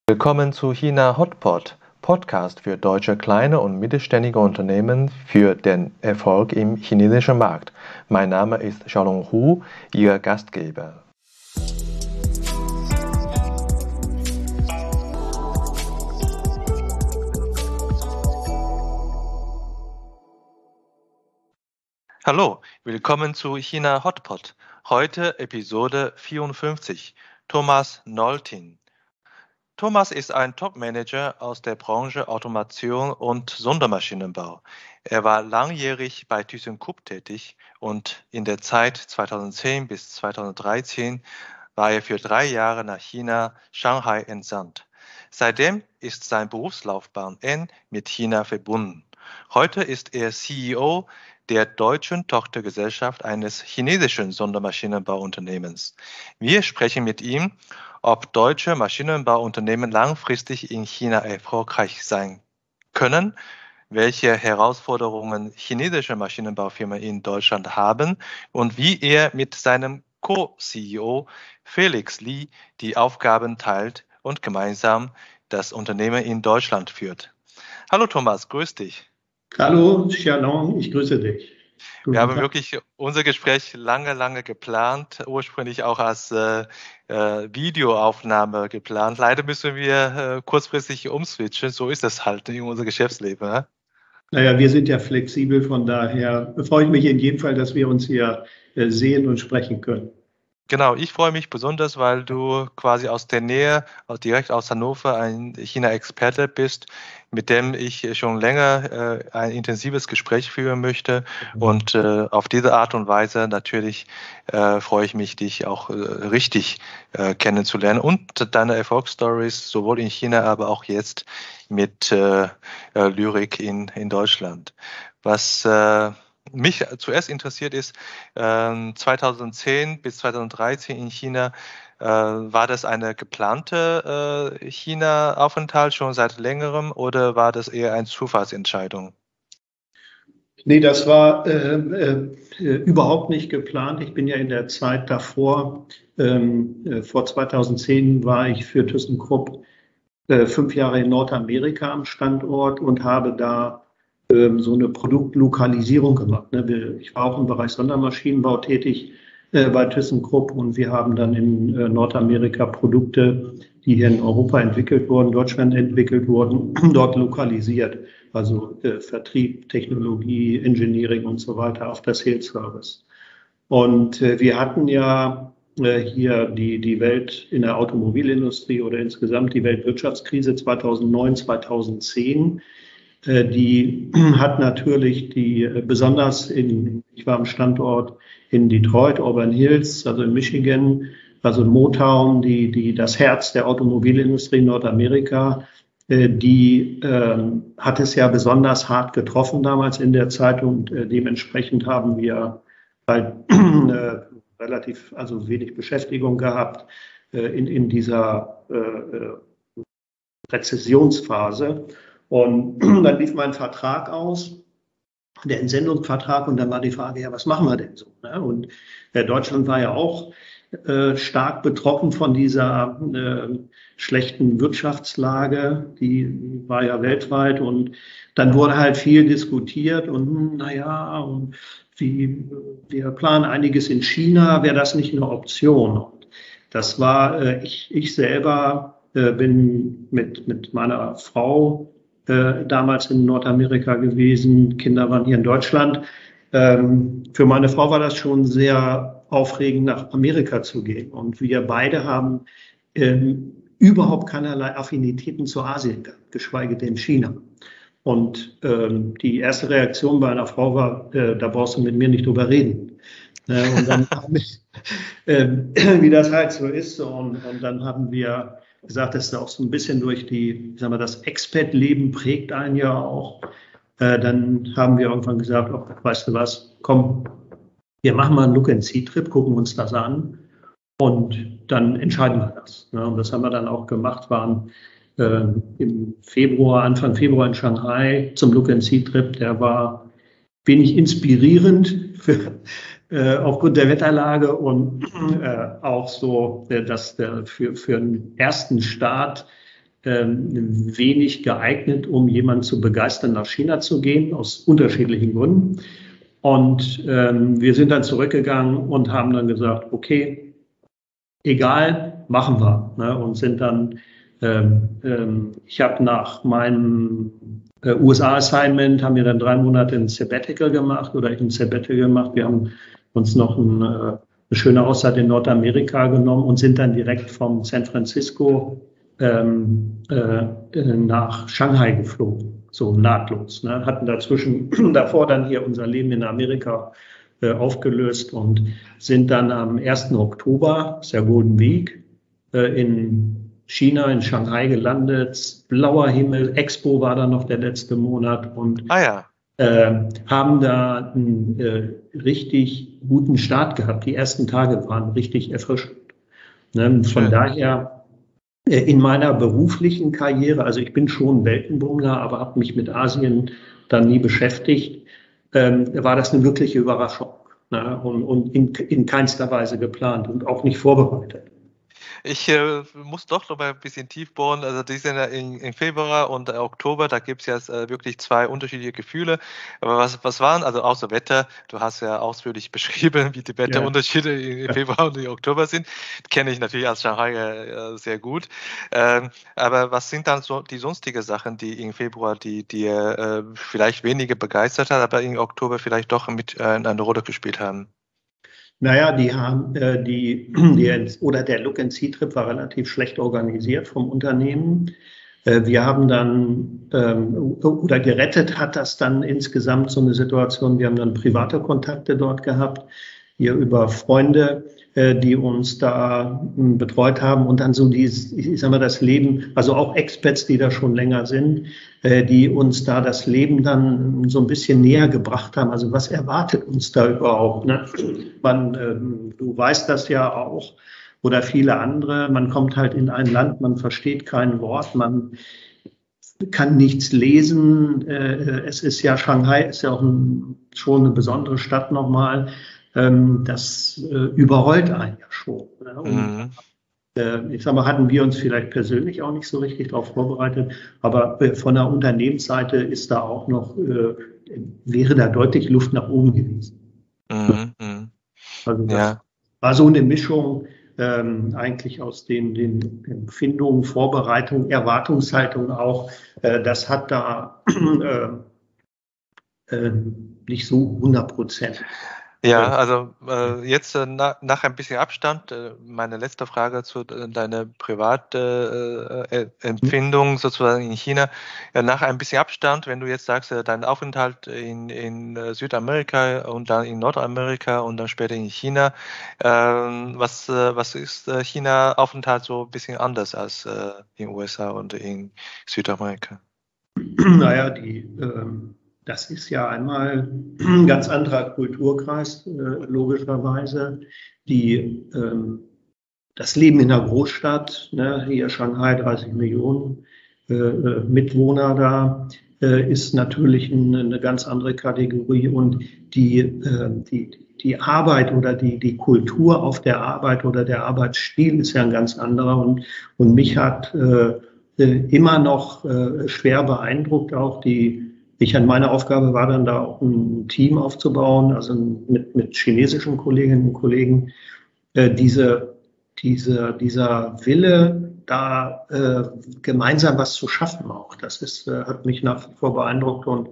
Willkommen zu China Hotpot, Podcast für deutsche kleine und mittelständige Unternehmen für den Erfolg im chinesischen Markt. Mein Name ist Xiaolong Hu, Ihr Gastgeber. Hallo, willkommen zu China Hotpot. Heute Episode 54. Thomas Nolting. Thomas ist ein Top-Manager aus der Branche Automation und Sondermaschinenbau. Er war langjährig bei ThyssenKrupp tätig und in der Zeit 2010 bis 2013 war er für 3 Jahre nach China, Shanghai entsandt. Seitdem ist seine Berufslaufbahn eng mit China verbunden. Heute ist er CEO der deutschen Tochtergesellschaft eines chinesischen Sondermaschinenbauunternehmens. Wir sprechen mit ihm, ob deutsche Maschinenbauunternehmen langfristig in China erfolgreich sein können, welche Herausforderungen chinesische Maschinenbaufirmen in Deutschland haben und wie er mit seinem Co-CEO Felix Li die Aufgaben teilt und gemeinsam das Unternehmen in Deutschland führt. Hallo Thomas, grüß dich. Hallo Xiaolong, ich grüße dich. Wir haben wirklich unser Gespräch lange geplant, ursprünglich auch als Videoaufnahme geplant. Leider müssen wir kurzfristig umswitchen, so ist das halt in unserem Geschäftsleben. Ne? Naja, wir sind ja flexibel, von daher freue ich mich in jedem Fall, dass wir uns hier sehen und sprechen können. Genau, ich freue mich besonders, weil du quasi aus der Nähe, direkt aus Hannover, ein China-Experte bist, mit dem ich schon länger ein intensives Gespräch führen möchte. Und auf diese Art und Weise natürlich freue ich mich, dich auch richtig kennenzulernen und deine Erfolgsstories sowohl in China, aber auch jetzt mit Lyrik in Deutschland. Was mich zuerst interessiert ist, 2010 bis 2013 in China, war das eine geplante China-Aufenthalt schon seit längerem oder war das eher eine Zufallsentscheidung? Nee, das war überhaupt nicht geplant. Ich bin ja in der Zeit davor, vor 2010 war ich für ThyssenKrupp 5 Jahre in Nordamerika am Standort und habe da so eine Produktlokalisierung gemacht. Ich war auch im Bereich Sondermaschinenbau tätig bei ThyssenKrupp und wir haben dann in Nordamerika Produkte, die hier in Europa entwickelt wurden, Deutschland entwickelt wurden, dort lokalisiert. Also Vertrieb, Technologie, Engineering und so weiter auf der Sales Service. Und wir hatten ja hier die Welt in der Automobilindustrie oder insgesamt die Weltwirtschaftskrise 2009, 2010. Die hat natürlich besonders ich war am Standort in Detroit, Auburn Hills, also in Michigan, also Motown, das Herz der Automobilindustrie in Nordamerika, die hat es ja besonders hart getroffen damals in der Zeit und dementsprechend haben wir halt relativ, also wenig Beschäftigung gehabt in dieser Rezessionsphase. Und dann lief mein Vertrag aus, der Entsendungsvertrag, und dann war die Frage, ja, was machen wir denn so? Und Deutschland war ja auch stark betroffen von dieser schlechten Wirtschaftslage, die war ja weltweit, und dann wurde halt viel diskutiert und und wir planen einiges in China, wäre das nicht eine Option? Und das war, ich selber bin mit meiner Frau damals in Nordamerika gewesen, Kinder waren hier in Deutschland. Für meine Frau war das schon sehr aufregend, nach Amerika zu gehen. Und wir beide haben überhaupt keinerlei Affinitäten zu Asien gehabt, geschweige denn China. Und die erste Reaktion bei einer Frau war, da brauchst du mit mir nicht drüber reden. Und dann wie das halt so ist. Und dann haben wir gesagt, das ist auch so ein bisschen durch das Expat-Leben prägt einen ja auch. Dann haben wir irgendwann gesagt, oh, weißt du was, komm, wir machen mal einen Look-and-See-Trip, gucken uns das an und dann entscheiden wir das. Und das haben wir dann auch gemacht, waren im Februar, Anfang Februar in Shanghai zum Look-and-See-Trip. Der war wenig inspirierend aufgrund der Wetterlage und auch so, dass für einen ersten Start wenig geeignet, um jemanden zu begeistern, nach China zu gehen, aus unterschiedlichen Gründen. Und wir sind dann zurückgegangen und haben dann gesagt, okay, egal, machen wir. Ne? Und sind dann, ich habe nach meinem USA-Assignment, haben wir dann 3 Monate ein Sabbatical gemacht oder ich ein Sabbatical gemacht. Wir haben uns noch eine schöne Auszeit in Nordamerika genommen und sind dann direkt von San Francisco nach Shanghai geflogen, so nahtlos. Ne? Hatten davor dann hier unser Leben in Amerika aufgelöst und sind dann am 1. Oktober, ist ja Golden Week, in China, in Shanghai gelandet. Blauer Himmel, Expo war dann noch der letzte Monat und haben da einen richtig guten Start gehabt. Die ersten Tage waren richtig erfrischend. Ne? Von daher in meiner beruflichen Karriere, also ich bin schon Weltenbummler, aber habe mich mit Asien dann nie beschäftigt, war das eine wirkliche Überraschung, ne? Und in keinster Weise geplant und auch nicht vorbereitet. Ich muss doch noch mal ein bisschen tief bohren. Also die sind ja in Februar und Oktober, da gibt es ja wirklich 2 unterschiedliche Gefühle. Aber was waren, also außer Wetter, du hast ja ausführlich beschrieben, wie die Wetterunterschiede in Februar und in Oktober sind. Kenne ich natürlich als Shanghai sehr gut. Aber was sind dann so die sonstigen Sachen, die in Februar die vielleicht weniger begeistert hat, aber in Oktober vielleicht doch mit eine Rolle gespielt haben? Naja, die haben oder der Look-and-See-Trip war relativ schlecht organisiert vom Unternehmen. Wir haben dann oder gerettet hat das dann insgesamt so eine Situation. Wir haben dann private Kontakte dort gehabt, hier über Freunde, die uns da betreut haben und dann so ich sag mal, das Leben, also auch Expats, die da schon länger sind, die uns da das Leben dann so ein bisschen näher gebracht haben. Also was erwartet uns da überhaupt? Ne? Du weißt das ja auch oder viele andere. Man kommt halt in ein Land, man versteht kein Wort, man kann nichts lesen. Es ist ja Shanghai, ist ja auch schon eine besondere Stadt nochmal. Das überrollt einen ja schon. Ne? Und ich sag mal, hatten wir uns vielleicht persönlich auch nicht so richtig darauf vorbereitet, aber von der Unternehmensseite ist da auch noch, wäre da deutlich Luft nach oben gewesen. Also das war so eine Mischung eigentlich aus den Empfindungen, Vorbereitungen, Erwartungshaltung auch. Das hat da nicht so 100%. Ja, also jetzt nach ein bisschen Abstand, meine letzte Frage zu deiner private Empfindung sozusagen in China. Nach ein bisschen Abstand, wenn du jetzt sagst, dein Aufenthalt in Südamerika und dann in Nordamerika und dann später in China, was ist China-Aufenthalt so ein bisschen anders als in den USA und in Südamerika? Naja, das ist ja einmal ein ganz anderer Kulturkreis, logischerweise. Das Leben in einer Großstadt, ne, hier Shanghai, 30 Millionen Mitwohner da, ist natürlich eine ganz andere Kategorie. Und die Arbeit oder die Kultur auf der Arbeit oder der Arbeitsstil ist ja ein ganz anderer. Und mich hat immer noch schwer beeindruckt auch meine Aufgabe war dann da auch ein Team aufzubauen, also mit chinesischen Kolleginnen und Kollegen, dieser Wille, da gemeinsam was zu schaffen auch. Das hat mich nach wie vor beeindruckt und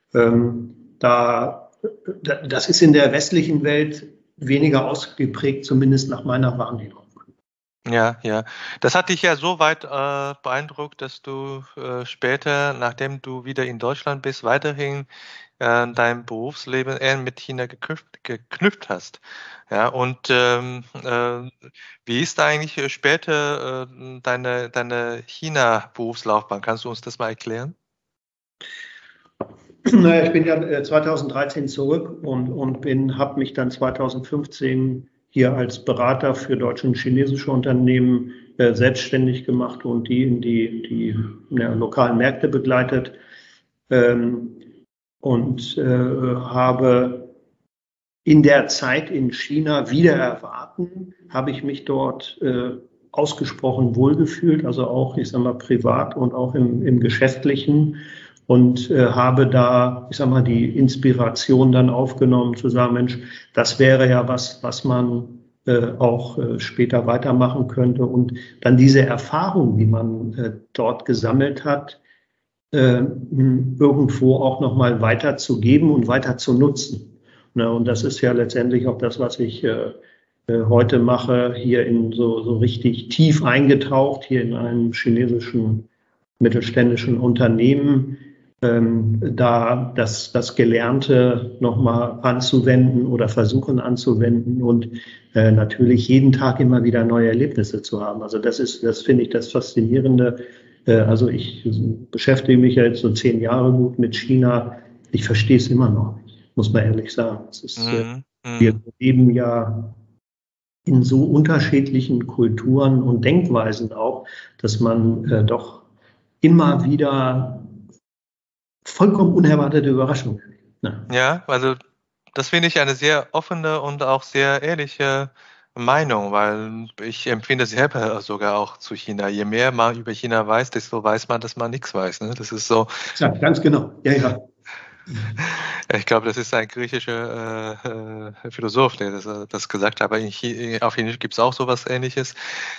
das ist in der westlichen Welt weniger ausgeprägt, zumindest nach meiner Wahrnehmung. Ja, ja. Das hat dich ja so weit beeindruckt, dass du später, nachdem du wieder in Deutschland bist, weiterhin dein Berufsleben eher mit China geknüpft hast. Ja, und wie ist eigentlich später deine China-Berufslaufbahn? Kannst du uns das mal erklären? Naja, ich bin ja 2013 zurück und habe mich dann 2015 hier als Berater für deutsche und chinesische Unternehmen selbstständig gemacht und die in die lokalen Märkte begleitet und habe in der Zeit in China wieder erwarten, habe ich mich dort ausgesprochen wohlgefühlt, also auch, ich sag mal, privat und auch im Geschäftlichen. Und habe da, ich sag mal, die Inspiration dann aufgenommen, zu sagen, Mensch, das wäre ja was man auch später weitermachen könnte. Und dann diese Erfahrung, die man dort gesammelt hat, irgendwo auch nochmal weiterzugeben und weiter zu nutzen. Ne, und das ist ja letztendlich auch das, was ich heute mache, hier in so richtig tief eingetaucht, hier in einem chinesischen mittelständischen Unternehmen, da das Gelernte nochmal anzuwenden oder versuchen anzuwenden und natürlich jeden Tag immer wieder neue Erlebnisse zu haben. Also das finde ich das Faszinierende. Also ich beschäftige mich ja jetzt so 10 Jahre gut mit China. Ich verstehe es immer noch nicht, muss man ehrlich sagen. Es ist, wir leben ja in so unterschiedlichen Kulturen und Denkweisen auch, dass man doch immer wieder vollkommen unerwartete Überraschungen erlebt. Ne? Ja, also das finde ich eine sehr offene und auch sehr ehrliche Meinung, weil ich empfinde selber sogar auch zu China. Je mehr man über China weiß, desto weiß man, dass man nichts weiß. Ne? Das ist so. Ja, ganz genau. Ja, ja. Ich glaube, das ist ein griechischer Philosoph, der das gesagt hat. Aber auf Chinesisch gibt es auch sowas Ähnliches.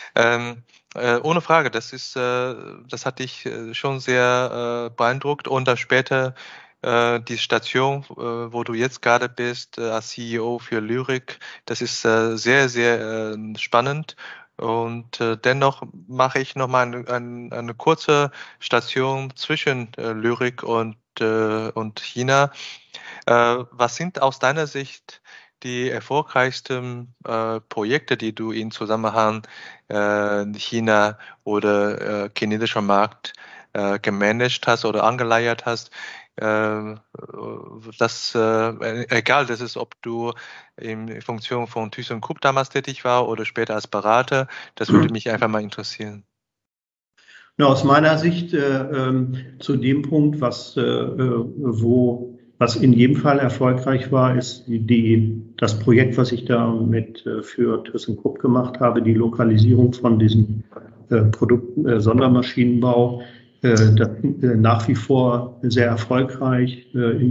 Ohne Frage, das hat dich schon sehr beeindruckt. Und dann später die Station, wo du jetzt gerade bist, als CEO für Lyrik, das ist sehr, sehr spannend. Und dennoch mache ich nochmal eine kurze Station zwischen Lyrik und China. Was sind aus deiner Sicht die erfolgreichsten Projekte, die du im Zusammenhang China oder chinesischer Markt gemanagt hast oder angeleiert hast? Egal, das ist, ob du in Funktion von ThyssenKrupp damals tätig war oder später als Berater. Das würde mich einfach mal interessieren. Ja, aus meiner Sicht zu dem Punkt, was in jedem Fall erfolgreich war, ist das Projekt, was ich da für ThyssenKrupp gemacht habe, die Lokalisierung von diesem Produkt Sondermaschinenbau, nach wie vor sehr erfolgreich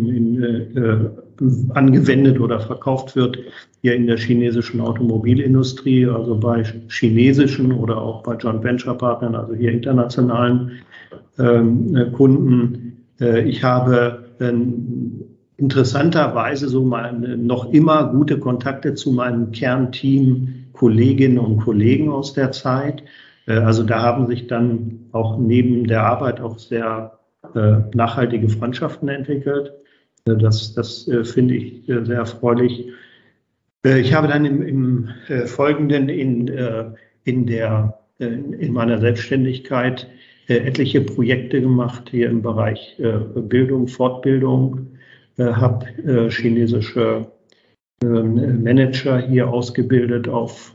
angewendet oder verkauft wird hier in der chinesischen Automobilindustrie, also bei chinesischen oder auch bei Joint Venture Partnern, also hier internationalen Kunden. Ich habe interessanterweise noch immer gute Kontakte zu meinem Kernteam, Kolleginnen und Kollegen aus der Zeit. Also da haben sich dann auch neben der Arbeit auch sehr nachhaltige Freundschaften entwickelt. Das finde ich sehr erfreulich. Ich habe dann im Folgenden in meiner Selbstständigkeit etliche Projekte gemacht hier im Bereich Bildung, Fortbildung, habe chinesische Manager hier ausgebildet auf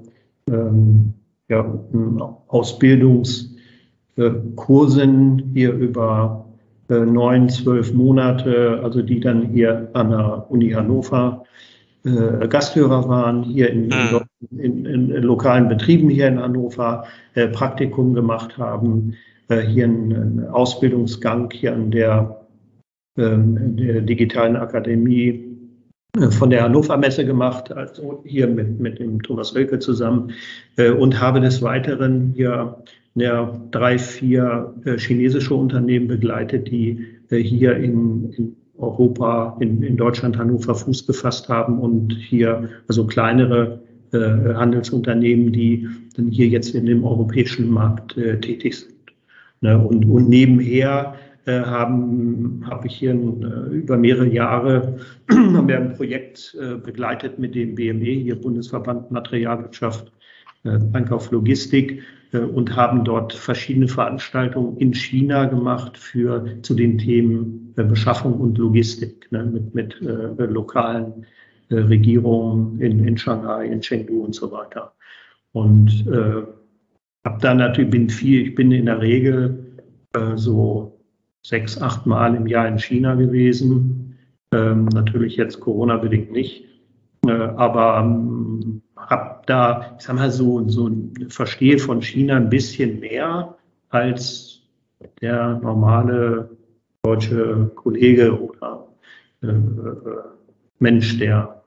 Ausbildungskursen hier über 9, 12 Monate, also die dann hier an der Uni Hannover Gasthörer waren, hier in lokalen Betrieben hier in Hannover Praktikum gemacht haben, hier einen Ausbildungsgang hier an der Digitalen Akademie von der Hannover Messe gemacht, also hier mit dem Thomas Oelke zusammen und habe des Weiteren hier 3, 4 chinesische Unternehmen begleitet, die hier in Europa, in Deutschland, Hannover Fuß gefasst haben und hier also kleinere Handelsunternehmen, die dann hier jetzt in dem europäischen Markt tätig sind. Ne? Und nebenher habe ich hier über mehrere Jahre haben wir ein Projekt begleitet mit dem BME, hier Bundesverband Materialwirtschaft, Einkauf, Logistik, und haben dort verschiedene Veranstaltungen in China gemacht zu den Themen Beschaffung und Logistik, ne, mit lokalen Regierungen in Shanghai, in Chengdu und so weiter. Und habe dann natürlich ich bin in der Regel so 6, 8 Mal im Jahr in China gewesen. Natürlich jetzt Corona-bedingt nicht, aber habe da, ich sag mal, verstehe von China ein bisschen mehr als der normale deutsche Kollege oder Mensch, der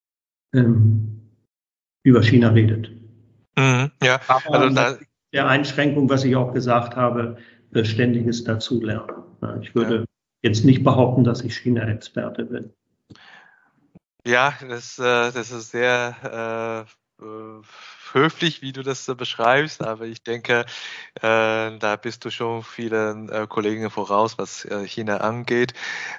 über China redet. Ja, Aber also da, der Einschränkung, was ich auch gesagt habe, ständiges Dazulernen. Ich würde jetzt nicht behaupten, dass ich China-Experte bin. ja, das ist sehr höflich, wie du das so beschreibst, aber ich denke, da bist du schon vielen Kollegen voraus, was China angeht.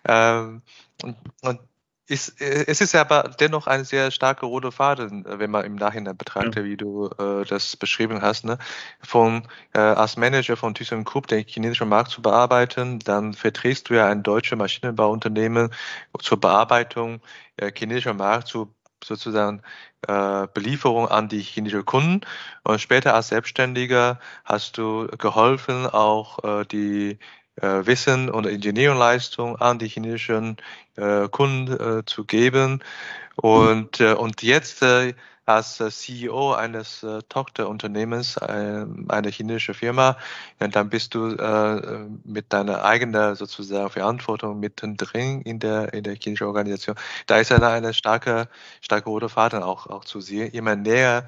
Und es ist aber dennoch ein sehr starker roter Faden, wenn man im Nachhinein betrachtet, wie du das beschrieben hast, ne? Als Manager von ThyssenKrupp den chinesischen Markt zu bearbeiten, dann vertretst du ja ein deutsches Maschinenbauunternehmen zur Bearbeitung chinesischer Markt, zu sozusagen Belieferung an die chinesischen Kunden. Und später als Selbstständiger hast du geholfen, auch die Wissen und Ingenieurleistung an die chinesischen Kunden zu geben. Und jetzt als CEO eines Tochterunternehmens, einer chinesischen Firma, dann bist du mit deiner eigenen sozusagen Verantwortung mittendrin in der chinesischen Organisation. Da ist ja eine starke rote Faden auch zu sehen, immer näher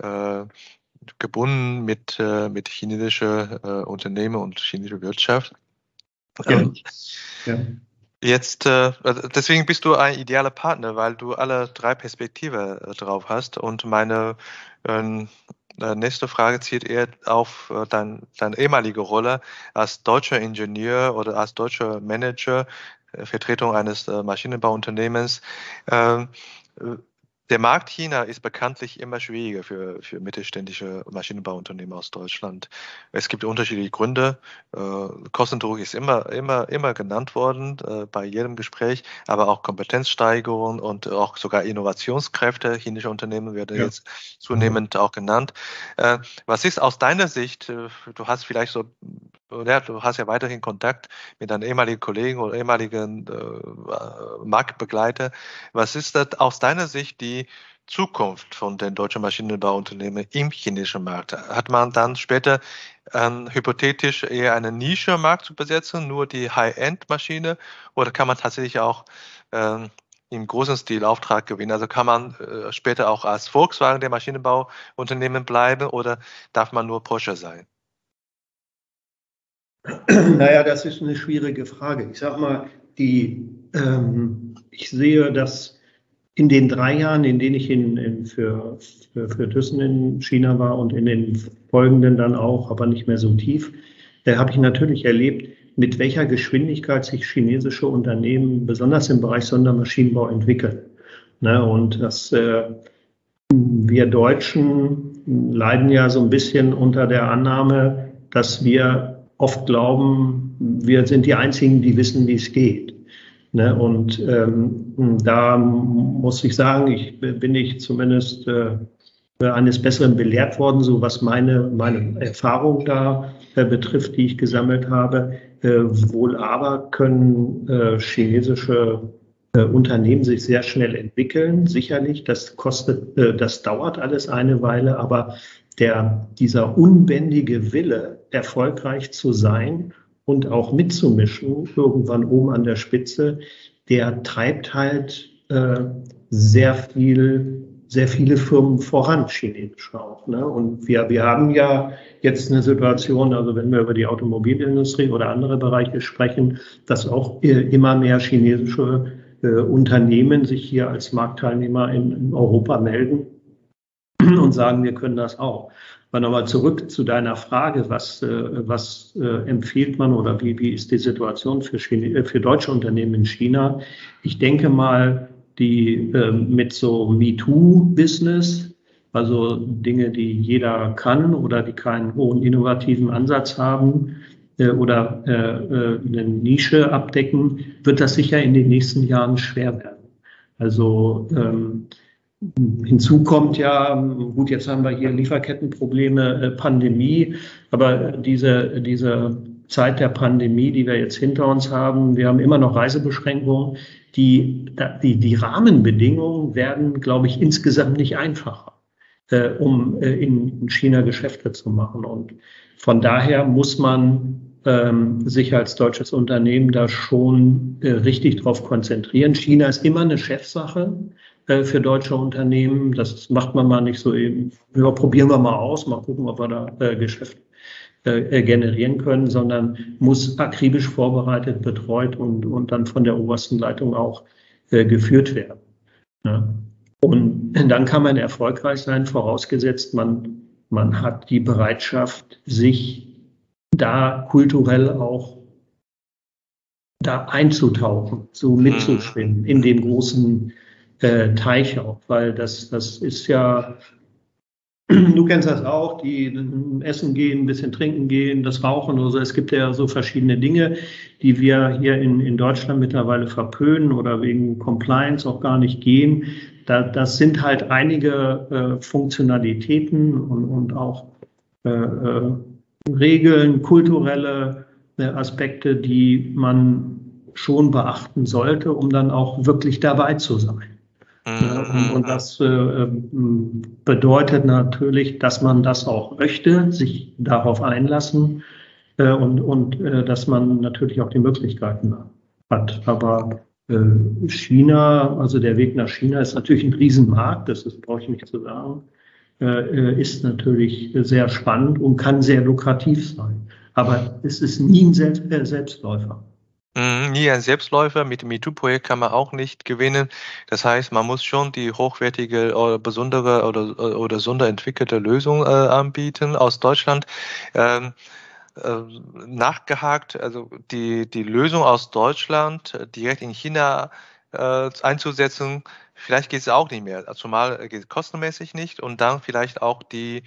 gebunden mit chinesischen Unternehmen und chinesischer Wirtschaft. Ja. Ja. Jetzt, deswegen bist du ein idealer Partner, weil du alle drei Perspektiven drauf hast. Und meine nächste Frage zielt eher auf deine ehemalige Rolle als deutscher Ingenieur oder als deutscher Manager, Vertretung eines Maschinenbauunternehmens. Ähm, äh, Der Markt China ist bekanntlich immer schwieriger für mittelständische Maschinenbauunternehmen aus Deutschland. Es gibt unterschiedliche Gründe. Kostendruck ist immer genannt worden bei jedem Gespräch, aber auch Kompetenzsteigerung und auch sogar Innovationskräfte chinesischer Unternehmen werden jetzt zunehmend auch genannt. Was ist aus deiner Sicht, du hast vielleicht so, ja, du hast ja weiterhin Kontakt mit deinen ehemaligen Kollegen oder ehemaligen Marktbegleiter. Was ist das aus deiner Sicht die Zukunft von den deutschen Maschinenbauunternehmen im chinesischen Markt? Hat man dann später hypothetisch eher einen Nische-Markt zu besetzen, nur die High-End-Maschine, oder kann man tatsächlich auch im großen Stil Auftrag gewinnen? Also kann man später auch als Volkswagen der Maschinenbauunternehmen bleiben oder darf man nur Porsche sein? Naja, das ist eine schwierige Frage. Ich sag mal, ich sehe, dass in den 3 Jahren, in denen ich für Thyssen in China war und in den folgenden dann auch, aber nicht mehr so tief, habe ich natürlich erlebt, mit welcher Geschwindigkeit sich chinesische Unternehmen, besonders im Bereich Sondermaschinenbau, entwickeln. Ne, und dass wir Deutschen leiden ja so ein bisschen unter der Annahme, dass wir oft glauben, wir sind die Einzigen, die wissen, wie es geht. Ne? Und da muss ich sagen, bin ich zumindest eines Besseren belehrt worden, so was meine Erfahrung da betrifft, die ich gesammelt habe. Wohl aber können chinesische Unternehmen sich sehr schnell entwickeln. Sicherlich, das dauert alles eine Weile, aber dieser unbändige Wille, erfolgreich zu sein und auch mitzumischen, irgendwann oben an der Spitze, der treibt halt sehr viele Firmen voran, chinesisch auch. Ne? Und wir haben ja jetzt eine Situation, also wenn wir über die Automobilindustrie oder andere Bereiche sprechen, dass auch immer mehr chinesische Unternehmen sich hier als Marktteilnehmer in Europa melden und sagen, wir können das auch. Aber nochmal zurück zu deiner Frage, was empfiehlt man oder wie ist die Situation für deutsche Unternehmen in China? Ich denke mal, die mit so MeToo-Business, also Dinge, die jeder kann oder die keinen hohen innovativen Ansatz haben oder eine Nische abdecken, wird das sicher in den nächsten Jahren schwer werden. Also hinzu kommt ja, gut, jetzt haben wir hier Lieferkettenprobleme, Pandemie, aber diese Zeit der Pandemie, die wir jetzt hinter uns haben, wir haben immer noch Reisebeschränkungen. Die Rahmenbedingungen werden, glaube ich, insgesamt nicht einfacher. um in China Geschäfte zu machen. Und von daher muss man sich als deutsches Unternehmen da schon richtig drauf konzentrieren. China ist immer eine Chefsache für deutsche Unternehmen. Das macht man mal nicht so eben, ja, probieren wir mal aus, mal gucken, ob wir da Geschäft generieren können, sondern muss akribisch vorbereitet, betreut und dann von der obersten Leitung auch geführt werden. Ja. Und dann kann man erfolgreich sein, vorausgesetzt man hat die Bereitschaft, sich da kulturell auch da einzutauchen, so mitzuschwimmen in dem großen Teich auch, weil das ist ja, du kennst das auch, die essen gehen, ein bisschen trinken gehen, das Rauchen oder so. Es gibt ja so verschiedene Dinge, die wir hier in Deutschland mittlerweile verpönen oder wegen Compliance auch gar nicht gehen. Das sind halt einige Funktionalitäten und auch Regeln, kulturelle Aspekte, die man schon beachten sollte, um dann auch wirklich dabei zu sein. Und das bedeutet natürlich, dass man das auch möchte, sich darauf einlassen und dass man natürlich auch die Möglichkeiten hat. Aber China, also der Weg nach China ist natürlich ein Riesenmarkt, das brauche ich nicht zu sagen, ist natürlich sehr spannend und kann sehr lukrativ sein. Aber es ist nie ein Selbstläufer. Nie ein Selbstläufer. Mit dem MeToo-Projekt kann man auch nicht gewinnen. Das heißt, man muss schon die hochwertige oder besondere oder sonderentwickelte Lösung anbieten aus Deutschland. Nachgehakt, also die Lösung aus Deutschland direkt in China einzusetzen, vielleicht geht es auch nicht mehr, zumal geht es kostenmäßig nicht und dann vielleicht auch die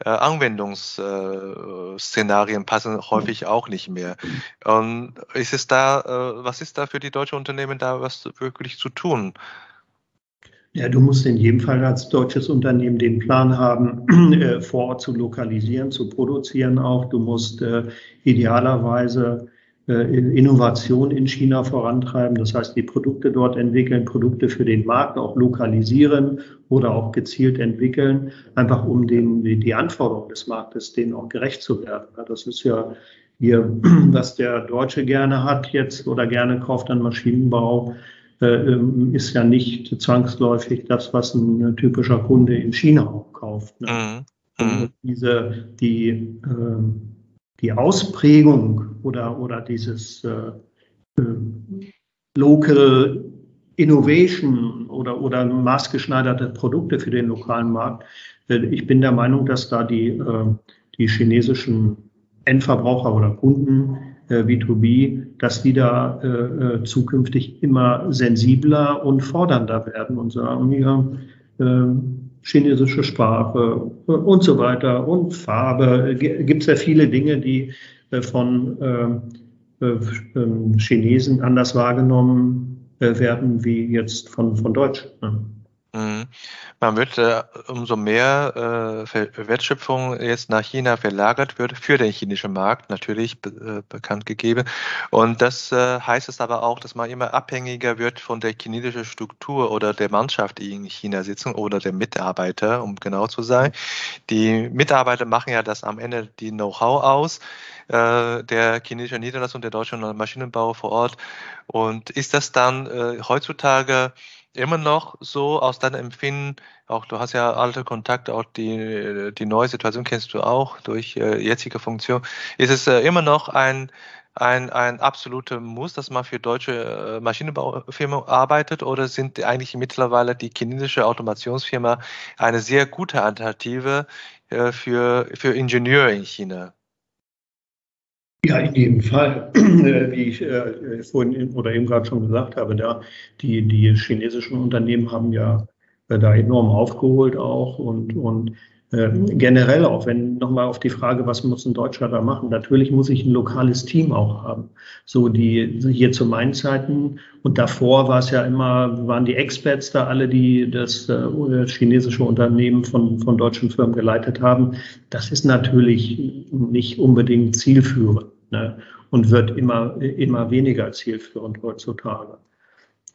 Anwendungsszenarien passen häufig auch nicht mehr. Was ist da für die deutschen Unternehmen da was wirklich zu tun? Ja, du musst in jedem Fall als deutsches Unternehmen den Plan haben, vor Ort zu lokalisieren, zu produzieren auch. Du musst idealerweise Innovation in China vorantreiben. Das heißt, die Produkte dort entwickeln, Produkte für den Markt auch lokalisieren oder auch gezielt entwickeln, einfach um die Anforderungen des Marktes denen auch gerecht zu werden. Das ist ja hier, was der Deutsche gerne hat jetzt oder gerne kauft an Maschinenbau, ist ja nicht zwangsläufig das, was ein typischer Kunde in China auch kauft. Ne? Und die Ausprägung oder dieses Local Innovation oder maßgeschneiderte Produkte für den lokalen Markt. Ich bin der Meinung, dass da die chinesischen Endverbraucher oder Kunden B2B, dass die da zukünftig immer sensibler und fordernder werden und sagen, ja, chinesische Sprache und so weiter und Farbe. Gibt es ja viele Dinge, die von Chinesen anders wahrgenommen werden wie jetzt von Deutschen. Man wird umso mehr Wertschöpfung jetzt nach China verlagert wird für den chinesischen Markt, natürlich bekannt gegeben. Und das heißt es aber auch, dass man immer abhängiger wird von der chinesischen Struktur oder der Mannschaft, die in China sitzen oder der Mitarbeiter, um genau zu sein. Die Mitarbeiter machen ja das am Ende die Know-how aus, der chinesische Niederlassung, der deutschen Maschinenbau vor Ort. Und ist das dann heutzutage immer noch so aus deinem Empfinden, auch du hast ja alte Kontakte, auch die neue Situation kennst du auch durch jetzige Funktion, ist es immer noch ein absoluter Muss, dass man für deutsche Maschinenbaufirmen arbeitet oder sind eigentlich mittlerweile die chinesische Automationsfirma eine sehr gute Alternative für Ingenieure in China? Ja, in jedem Fall, wie ich vorhin oder eben gerade schon gesagt habe, die chinesischen Unternehmen haben ja da enorm aufgeholt auch und generell auch, wenn nochmal auf die Frage, was muss ein Deutscher da machen? Natürlich muss ich ein lokales Team auch haben. So die hier zu meinen Zeiten und davor war es ja immer, waren die Expats da alle, die das chinesische Unternehmen von deutschen Firmen geleitet haben. Das ist natürlich nicht unbedingt zielführend, ne? Und wird immer weniger zielführend heutzutage.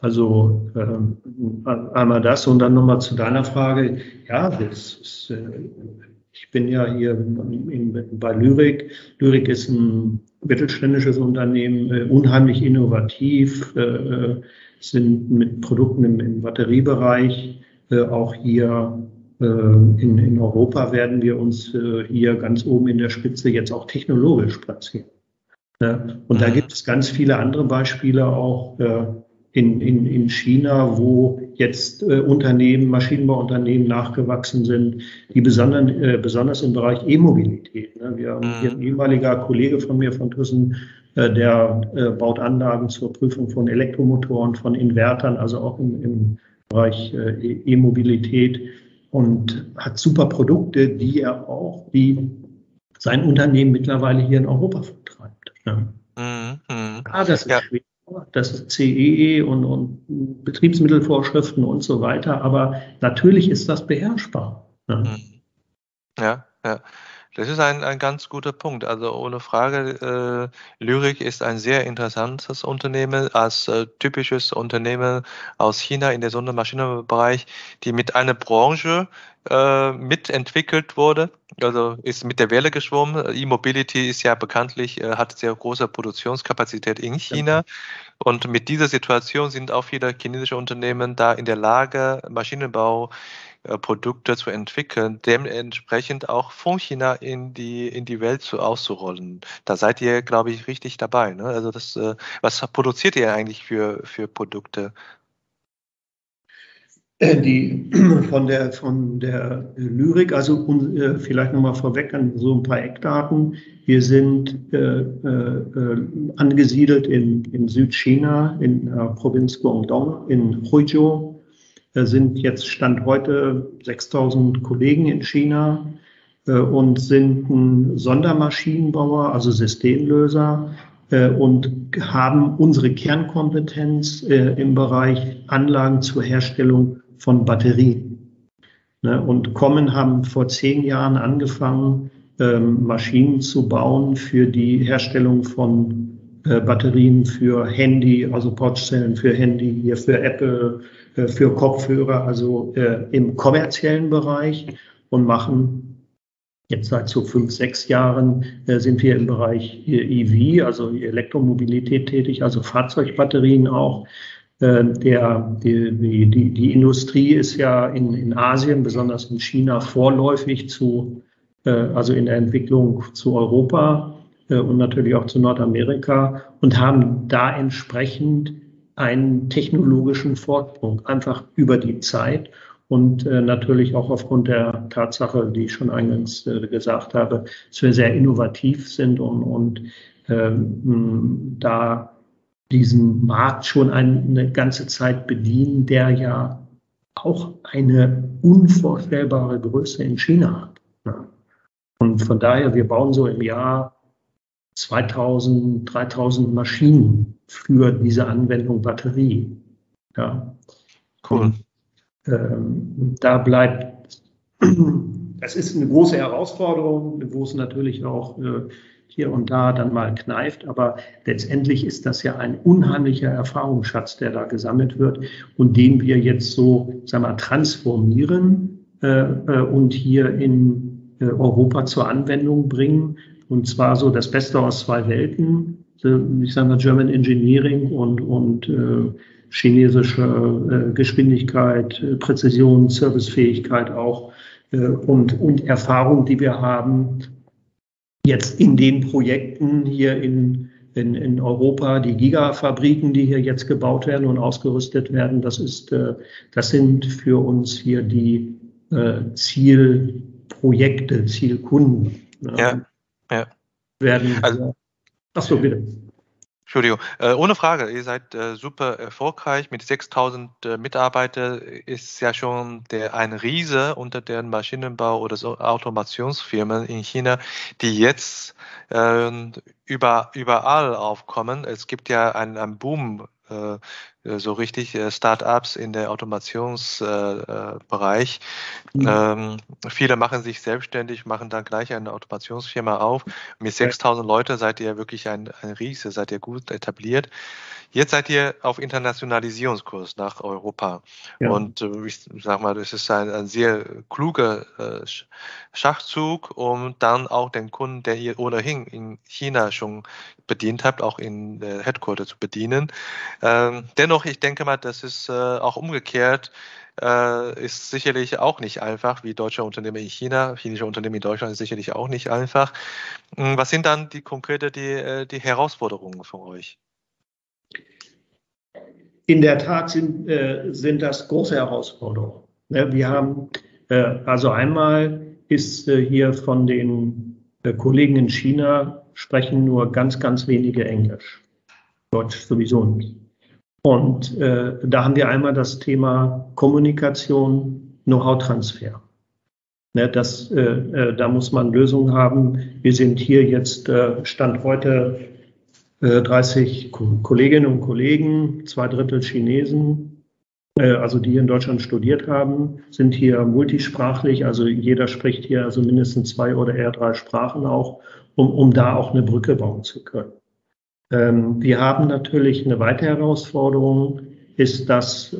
Also einmal das und dann nochmal zu deiner Frage. Ja, ich bin ja hier bei Lyrik. Lyrik ist ein mittelständisches Unternehmen, unheimlich innovativ, sind mit Produkten im Batteriebereich. Auch hier in Europa werden wir uns hier ganz oben in der Spitze jetzt auch technologisch platzieren. Ne? Und da gibt es ganz viele andere Beispiele auch in China, wo jetzt Unternehmen, Maschinenbauunternehmen nachgewachsen sind, die besonders im Bereich E-Mobilität. Ne? Wir haben hier ein ehemaliger Kollege von mir von Thyssen, der baut Anlagen zur Prüfung von Elektromotoren, von Invertern, also auch im Bereich E-Mobilität und hat super Produkte, die sein Unternehmen mittlerweile hier in Europa vertreibt. Ja. Ja, das ist schwer. Das ist CEE und Betriebsmittelvorschriften und so weiter. Aber natürlich ist das beherrschbar. Ja, ja. Das ist ein ganz guter Punkt. Also ohne Frage, Lyrik ist ein sehr interessantes Unternehmen als typisches Unternehmen aus China in der Sondermaschinenbereich, die mit einer Branche mitentwickelt wurde. Also ist mit der Welle geschwommen. E-Mobility ist ja bekanntlich, hat sehr große Produktionskapazität in China. Und mit dieser Situation sind auch viele chinesische Unternehmen da in der Lage, Maschinenbauprodukte zu entwickeln, dementsprechend auch von China in die Welt auszurollen. Da seid ihr, glaube ich, richtig dabei. Ne? Also was produziert ihr eigentlich für Produkte? Von der Lyrik, also vielleicht nochmal vorweg an so ein paar Eckdaten. Wir sind angesiedelt in Südchina, in der Provinz Guangdong, in Huizhou. Da sind jetzt Stand heute 6.000 Kollegen in China und sind ein Sondermaschinenbauer, also Systemlöser und haben unsere Kernkompetenz im Bereich Anlagen zur Herstellung von Batterien. Und haben vor 10 Jahren angefangen, Maschinen zu bauen für die Herstellung von Batterien für Handy, also Pouchzellen für Handy, hier für Apple, für Kopfhörer, also im kommerziellen Bereich und machen jetzt seit so 5, 6 Jahren sind wir im Bereich EV, also Elektromobilität tätig, also Fahrzeugbatterien auch. Die Industrie ist ja in Asien, besonders in China, vorläufig also in der Entwicklung zu Europa und natürlich auch zu Nordamerika und haben da entsprechend einen technologischen Vorsprung, einfach über die Zeit und natürlich auch aufgrund der Tatsache, die ich schon eingangs gesagt habe, dass wir sehr innovativ sind und da diesen Markt schon eine ganze Zeit bedienen, der ja auch eine unvorstellbare Größe in China hat. Und von daher, wir bauen so im Jahr 2.000, 3.000 Maschinen für diese Anwendung Batterie. Ja. Cool. Und, das ist eine große Herausforderung, wo es natürlich auch hier und da dann mal kneift, aber letztendlich ist das ja ein unheimlicher Erfahrungsschatz, der da gesammelt wird und den wir jetzt so, sagen wir, transformieren und hier in Europa zur Anwendung bringen. Und zwar so das Beste aus 2 Welten, ich sage mal German Engineering und chinesische Geschwindigkeit, Präzision, Servicefähigkeit auch und Erfahrung, die wir haben jetzt in den Projekten hier in Europa, die Gigafabriken, die hier jetzt gebaut werden und ausgerüstet werden, das sind für uns hier die Zielprojekte, Zielkunden. Ja. Achso, bitte. Entschuldigung, ohne Frage, ihr seid super erfolgreich. Mit 6.000 Mitarbeitern ist ja schon ein Riese unter den Maschinenbau- oder so Automationsfirmen in China, die jetzt überall aufkommen. Es gibt ja einen Boom so richtig Start-ups in der Automationsbereich. Viele machen sich selbstständig, machen dann gleich eine Automationsfirma auf. Mit 6.000 Leute seid ihr wirklich ein Riese, seid ihr gut etabliert. Jetzt seid ihr auf Internationalisierungskurs nach Europa. Ja. Und ich sag mal, das ist ein sehr kluger Schachzug, um dann auch den Kunden, der ihr ohnehin in China schon bedient habt, auch in der Headquarter zu bedienen. Dennoch, ich denke mal, das ist auch umgekehrt, ist sicherlich auch nicht einfach, wie deutsche Unternehmen in China, chinesische Unternehmen in Deutschland ist sicherlich auch nicht einfach. Was sind dann die Herausforderungen für euch? In der Tat sind das große Herausforderungen. Wir haben, also einmal ist hier von den Kollegen in China sprechen nur ganz, ganz wenige Englisch. Deutsch sowieso nicht. Und da haben wir einmal das Thema Kommunikation, Know-how-Transfer. Da muss man Lösungen haben. Wir sind hier jetzt, Stand heute, 30 Kolleginnen und Kollegen, 2/3 Chinesen, also die hier in Deutschland studiert haben, sind hier multisprachlich, also jeder spricht hier also mindestens 2 oder eher 3 Sprachen auch, um da auch eine Brücke bauen zu können. Wir haben natürlich eine weitere Herausforderung, ist, dass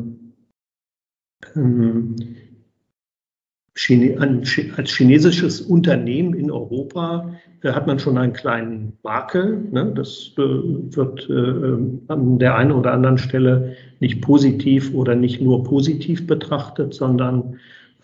als chinesisches Unternehmen in Europa hat man schon einen kleinen Makel. Ne? Das wird an der einen oder anderen Stelle nicht positiv oder nicht nur positiv betrachtet, sondern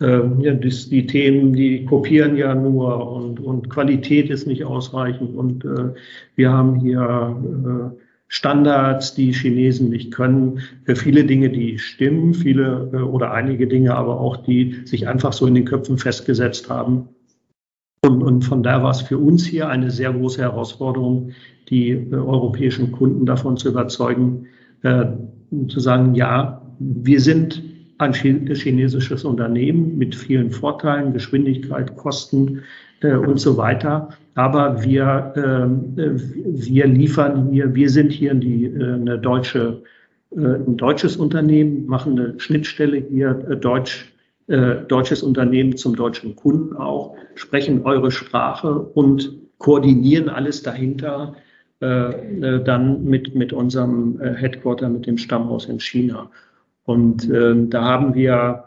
die Themen, die kopieren ja nur und Qualität ist nicht ausreichend. Und wir haben hier Standards, die Chinesen nicht können. Viele Dinge, die stimmen, viele oder einige Dinge aber auch, die sich einfach so in den Köpfen festgesetzt haben. Und von daher war es für uns hier eine sehr große Herausforderung, die europäischen Kunden davon zu überzeugen, zu sagen, ja, wir sind ein chinesisches Unternehmen mit vielen Vorteilen, Geschwindigkeit, Kosten und so weiter. Aber wir liefern hier, wir sind hier ein deutsches Unternehmen, machen eine Schnittstelle hier, deutsches Unternehmen zum deutschen Kunden auch, sprechen eure Sprache und koordinieren alles dahinter dann mit unserem Headquarter, mit dem Stammhaus in China. Und da haben wir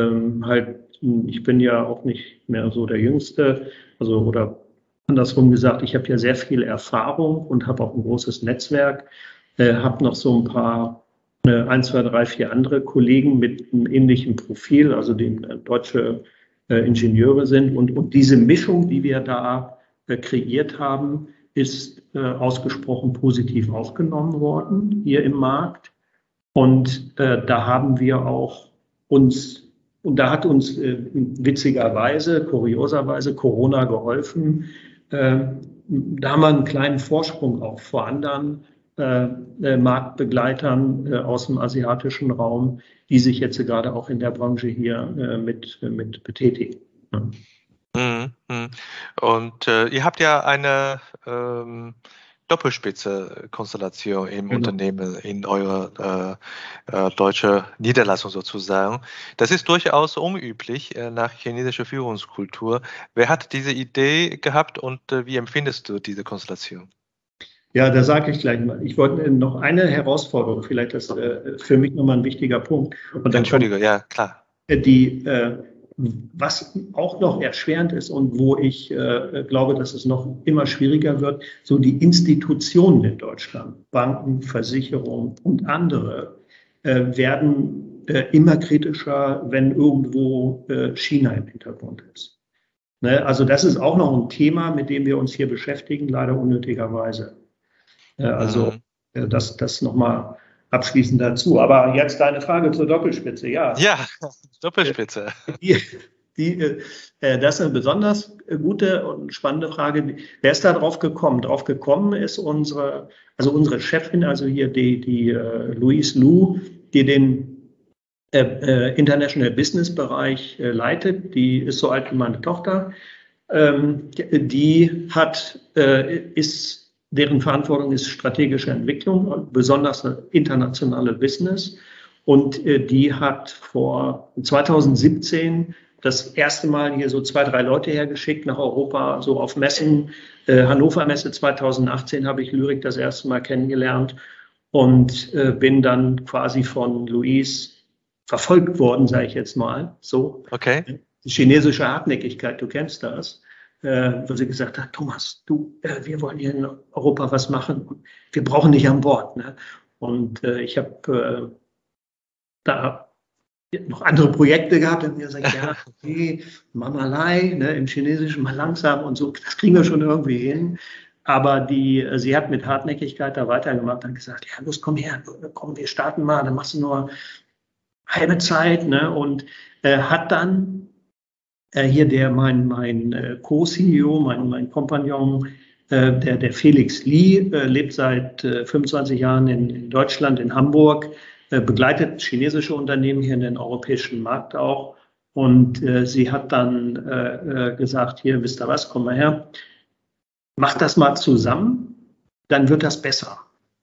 ich bin ja auch nicht mehr so der Jüngste, also oder andersrum gesagt, ich habe ja sehr viel Erfahrung und habe auch ein großes Netzwerk, habe noch so ein paar 1, 2, 3, 4 andere Kollegen mit einem ähnlichen Profil, also die deutsche Ingenieure sind. Und diese Mischung, die wir da kreiert haben, ist ausgesprochen positiv aufgenommen worden hier im Markt. Und da haben wir auch da hat uns witzigerweise, kurioserweise Corona geholfen. Da haben wir einen kleinen Vorsprung auch vor anderen Marktbegleitern aus dem asiatischen Raum, die sich jetzt gerade auch in der Branche hier mit betätigen. Ja. Und ihr habt ja eine Doppelspitze-Konstellation im Unternehmen, in eurer deutsche Niederlassung sozusagen. Das ist durchaus unüblich nach chinesischer Führungskultur. Wer hat diese Idee gehabt und wie empfindest du diese Konstellation? Ja, da sage ich gleich mal. Ich wollte noch eine Herausforderung, vielleicht das für mich nochmal ein wichtiger Punkt. Und dann Entschuldige, ja, klar. Was auch noch erschwerend ist und wo ich glaube, dass es noch immer schwieriger wird, so die Institutionen in Deutschland, Banken, Versicherungen und andere, werden immer kritischer, wenn irgendwo China im Hintergrund ist. Ne? Also das ist auch noch ein Thema, mit dem wir uns hier beschäftigen, leider unnötigerweise. Das nochmal abschließend dazu. Aber jetzt deine Frage zur Doppelspitze. Ja, Doppelspitze. Das ist eine besonders gute und spannende Frage. Wer ist da drauf gekommen? Drauf gekommen ist unsere Chefin, also hier die Louise Lu, die den International Business Bereich leitet. Die ist so alt wie meine Tochter. Die ist deren Verantwortung ist strategische Entwicklung und besonders internationale Business. Und die hat vor 2017 das erste Mal hier so 2, 3 Leute hergeschickt nach Europa, so auf Messen. Hannover Messe 2018 habe ich Lyrik das erste Mal kennengelernt und bin dann quasi von Luis verfolgt worden, sage ich jetzt mal. So. Okay. Die chinesische Hartnäckigkeit, du kennst das. Wo sie gesagt hat, Thomas, wir wollen hier in Europa was machen. Wir brauchen dich an Bord. Ne? Und ich habe da noch andere Projekte gehabt und mir gesagt, ja, okay, Mamalai, ne, im Chinesischen mal langsam und so, das kriegen wir schon irgendwie hin. Aber sie hat mit Hartnäckigkeit da weitergemacht und gesagt, ja, los, komm her, komm, wir starten mal, dann machst du nur halbe Zeit, ne, und hat dann hier mein Co-CEO, mein Kompagnon, der Felix Li, lebt seit 25 Jahren in Deutschland, in Hamburg, begleitet chinesische Unternehmen hier in den europäischen Markt auch. Und sie hat dann gesagt, hier, wisst ihr was, komm mal her, macht das mal zusammen, dann wird das besser.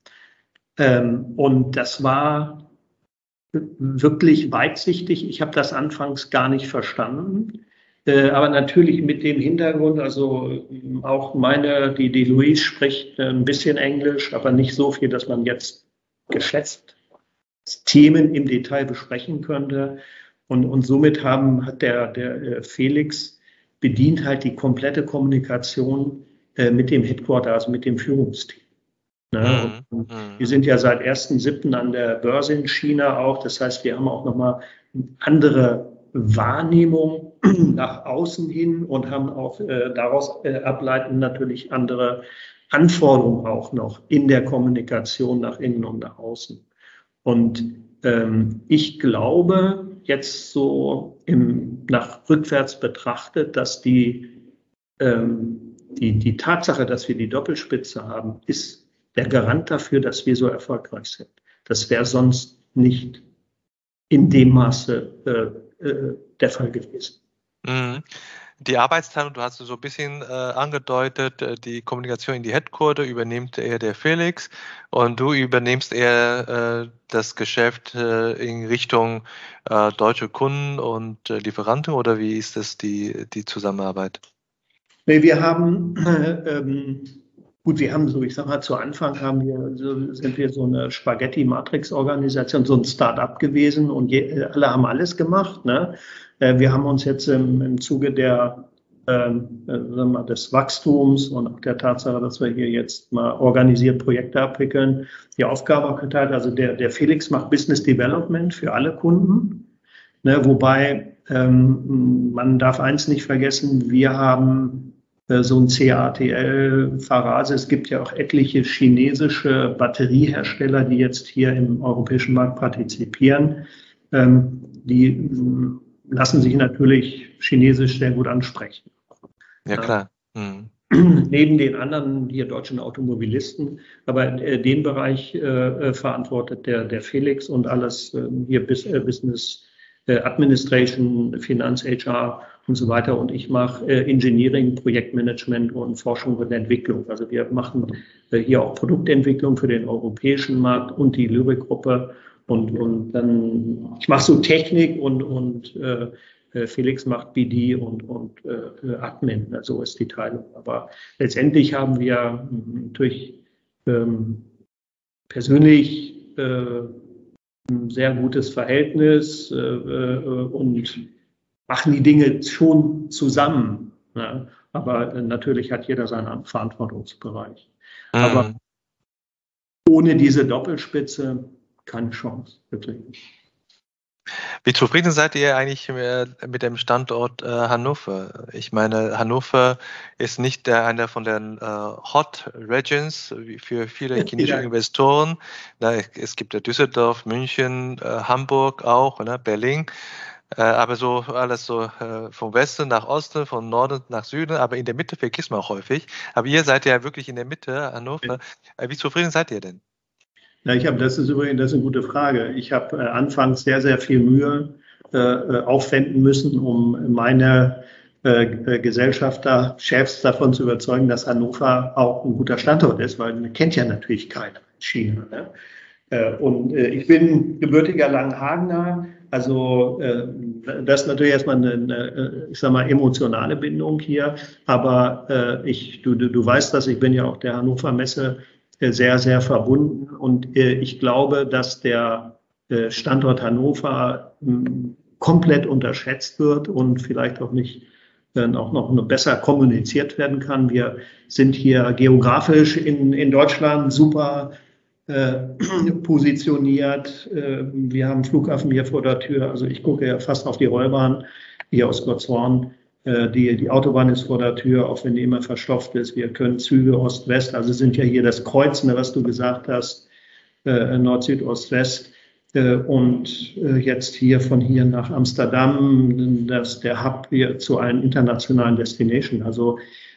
Und das war wirklich weitsichtig. Ich habe das anfangs gar nicht verstanden. Aber natürlich mit dem Hintergrund, also auch die Louise spricht ein bisschen Englisch, aber nicht so viel, dass man jetzt geschätzt Themen im Detail besprechen könnte. Und somit hat der Felix bedient halt die komplette Kommunikation mit dem Headquarter, also mit dem Führungsteam. Ne? Und wir sind ja seit 1.7. an der Börse in China auch. Das heißt, wir haben auch nochmal andere Wahrnehmung nach außen hin und haben auch daraus ableiten natürlich andere Anforderungen auch noch in der Kommunikation nach innen und nach außen. Und ich glaube, jetzt so nach rückwärts betrachtet, dass die Tatsache, dass wir die Doppelspitze haben, ist der Garant dafür, dass wir so erfolgreich sind. Das wäre sonst nicht in dem Maße der Fall gewesen. Die Arbeitsteilung, du hast so ein bisschen angedeutet, die Kommunikation in die Headquarter übernimmt eher der Felix und du übernimmst eher das Geschäft in Richtung deutsche Kunden und Lieferanten, oder wie ist das die Zusammenarbeit? Nee, wir haben so, ich sag mal, zu Anfang sind wir so eine Spaghetti-Matrix-Organisation, so ein Start-up gewesen und alle haben alles gemacht. Ne? Wir haben uns jetzt im Zuge des Wachstums und auch der Tatsache, dass wir hier jetzt mal organisiert Projekte abwickeln, die Aufgabe aufgeteilt. Also der Felix macht Business Development für alle Kunden, ne? Wobei man darf eins nicht vergessen, wir haben so ein CATL, Farase. Es gibt ja auch etliche chinesische Batteriehersteller, die jetzt hier im europäischen Markt partizipieren. Die lassen sich natürlich chinesisch sehr gut ansprechen. Ja, klar. Neben den anderen hier deutschen Automobilisten. Aber den Bereich verantwortet der Felix und alles hier Business Administration, Finanz, HR und so weiter. Und ich mache Engineering, Projektmanagement und Forschung und Entwicklung. Also wir machen hier auch Produktentwicklung für den europäischen Markt und die Lyrik-Gruppe. Und dann, ich mache so Technik und Felix macht BD und Admin. So ist die Teilung. Aber letztendlich haben wir natürlich persönlich ein sehr gutes Verhältnis und machen die Dinge schon zusammen. Ne? Aber natürlich hat jeder seinen Verantwortungsbereich. Aber ohne diese Doppelspitze keine Chance, wirklich. Wie zufrieden seid ihr eigentlich mit dem Standort Hannover? Ich meine, Hannover ist nicht einer von den Hot Regions für viele chinesische Investoren. Es gibt ja Düsseldorf, München, Hamburg auch, Berlin. Aber so alles so vom Westen nach Osten, von Norden nach Süden, aber in der Mitte vergisst man auch häufig. Aber ihr seid ja wirklich in der Mitte, Hannover. Wie zufrieden seid ihr denn? Ja, das ist eine gute Frage. Ich habe anfangs sehr, sehr viel Mühe aufwenden müssen, um meine Gesellschafter, Chefs davon zu überzeugen, dass Hannover auch ein guter Standort ist, weil man kennt ja natürlich keiner in China. Ne? Ich bin gebürtiger Langenhagener, also das ist natürlich erstmal eine, ich sag mal, emotionale Bindung hier, aber du weißt das, ich bin ja auch der Hannover Messe sehr, sehr verbunden und ich glaube, dass der Standort Hannover komplett unterschätzt wird und vielleicht auch nicht auch noch besser kommuniziert werden kann. Wir sind hier geografisch in Deutschland super positioniert. Wir haben einen Flughafen hier vor der Tür. Also ich gucke ja fast auf die Rollbahn hier aus Gottshorn. Die Autobahn ist vor der Tür, auch wenn die immer verstopft ist. Wir können Züge Ost-West, also sind ja hier das Kreuz, was du gesagt hast, Nord, Süd, Ost, West. Und jetzt hier von hier nach Amsterdam, der Hub hier zu einem internationalen Destination, also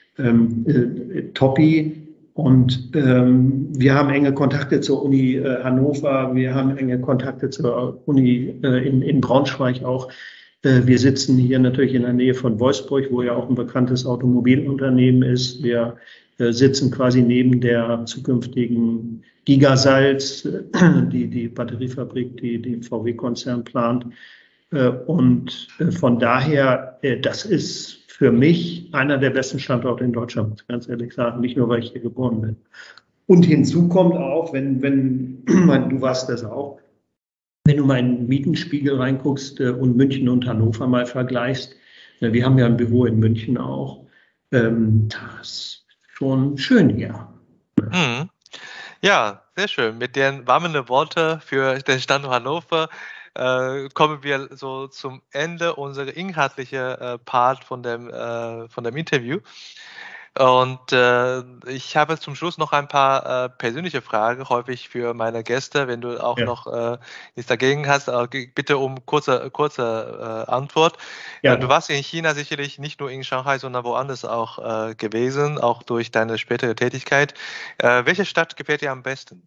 Toppi. Und wir haben enge Kontakte zur Uni Hannover, wir haben enge Kontakte zur Uni in Braunschweig auch. Wir sitzen hier natürlich in der Nähe von Wolfsburg, wo ja auch ein bekanntes Automobilunternehmen ist. Wir sitzen quasi neben der zukünftigen Gigasalz, die Batteriefabrik, die VW-Konzern plant. Und von daher, das ist für mich einer der besten Standorte in Deutschland, muss ich ganz ehrlich sagen, nicht nur, weil ich hier geboren bin. Und hinzu kommt auch, wenn du weißt das auch, wenn du mal in den Mietenspiegel reinguckst und München und Hannover mal vergleichst, wir haben ja ein Büro in München auch, das ist schon schön hier. Mhm. Ja, sehr schön. Mit den warmen Worten für den Standort Hannover kommen wir so zum Ende unserer inhaltlichen Part von dem Interview. Und ich habe zum Schluss noch ein paar persönliche Fragen, häufig für meine Gäste. Wenn du auch noch nichts dagegen hast, bitte um kurze Antwort. Ja. Du warst in China sicherlich nicht nur in Shanghai, sondern woanders auch gewesen, auch durch deine spätere Tätigkeit. Welche Stadt gefällt dir am besten?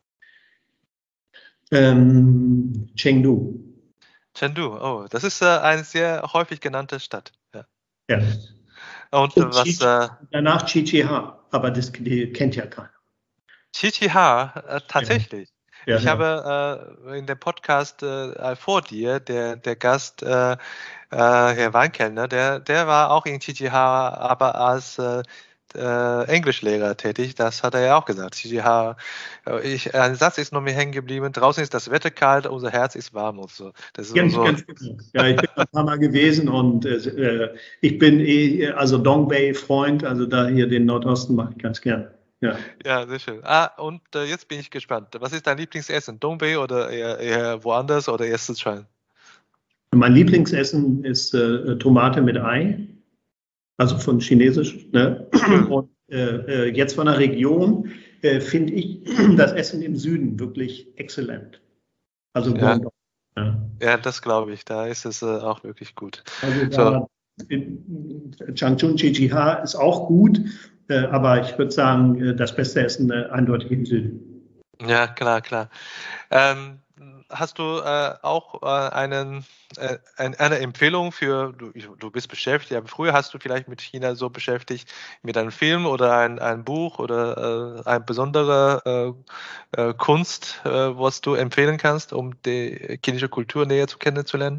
Chengdu. Chengdu, oh, das ist eine sehr häufig genannte Stadt. Ja. Ja. Und was? Danach Qiqihua, aber die kennt ja keiner. Qiqihua, tatsächlich. Ja, Ich habe in dem Podcast vor dir, der Gast, Herr Weinkellner, der war auch in Qiqihua, aber als Englischlehrer tätig. Das hat er ja auch gesagt. Qiqihua, ein Satz ist noch mir hängen geblieben. Draußen ist das Wetter kalt, unser Herz ist warm und so. Das ist ganz genau. Ja, ich bin ein paar Mal gewesen und ich bin also Dongbei-Freund, also da hier den Nordosten mache ich ganz gern. Ja, sehr schön. Und jetzt bin ich gespannt. Was ist dein Lieblingsessen? Dongbei oder eher woanders oder eher Sichuan? Mein Lieblingsessen ist Tomate mit Ei, also von Chinesisch. Ne? Und jetzt von der Region finde ich das Essen im Süden wirklich exzellent. Also Guangdong. Ja, das glaube ich. Da ist es auch wirklich gut. Also Changchun, Qiqihua ist auch gut. Aber ich würde sagen, das beste Essen eindeutig im Süden. Ja, klar. Hast du auch eine Empfehlung für, du bist beschäftigt, aber früher hast du vielleicht mit China so beschäftigt, mit einem Film oder ein Buch oder eine besondere Kunst, was du empfehlen kannst, um die chinesische Kultur näher kennenzulernen?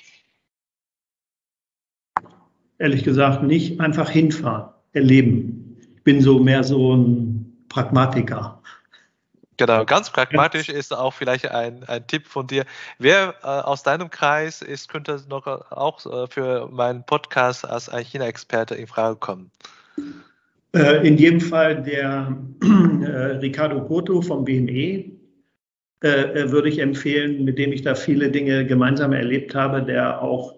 Ehrlich gesagt nicht, einfach hinfahren, erleben. Ich bin mehr so ein Pragmatiker. Genau, ganz pragmatisch ist auch vielleicht ein Tipp von dir. Wer aus deinem Kreis ist, könnte noch auch für meinen Podcast als ein China-Experte in Frage kommen? In jedem Fall der Ricardo Cotto vom BME würde ich empfehlen, mit dem ich da viele Dinge gemeinsam erlebt habe, der auch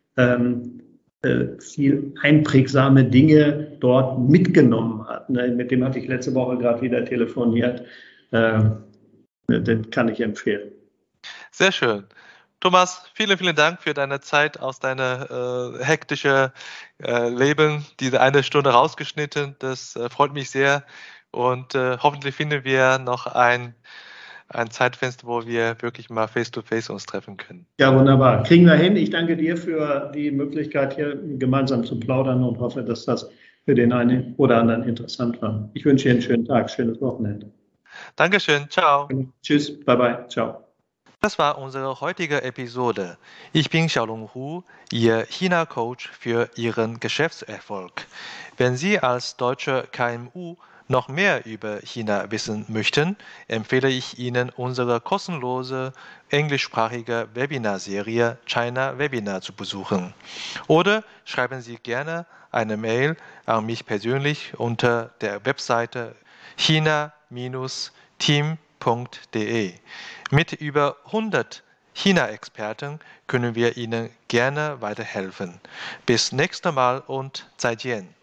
viel einprägsame Dinge dort mitgenommen hat. Mit dem hatte ich letzte Woche gerade wieder telefoniert. Den kann ich empfehlen. Sehr schön. Thomas, vielen Dank für deine Zeit aus deinem hektischen Leben, diese eine Stunde rausgeschnitten. Das freut mich sehr und hoffentlich finden wir noch ein ein Zeitfenster, wo wir wirklich mal face-to-face uns treffen können. Ja, wunderbar. Kriegen wir hin. Ich danke dir für die Möglichkeit, hier gemeinsam zu plaudern und hoffe, dass das für den einen oder anderen interessant war. Ich wünsche dir einen schönen Tag, schönes Wochenende. Dankeschön, ciao. Tschüss, bye bye, ciao. Das war unsere heutige Episode. Ich bin Xiaolong Hu, Ihr China-Coach für Ihren Geschäftserfolg. Wenn Sie als deutsche KMU noch mehr über China wissen möchten, empfehle ich Ihnen unsere kostenlose englischsprachige Webinarserie China Webinar zu besuchen. Oder schreiben Sie gerne eine Mail an mich persönlich unter der Webseite china-team.de. Mit über 100 China-Experten können wir Ihnen gerne weiterhelfen. Bis nächstes Mal und 再见.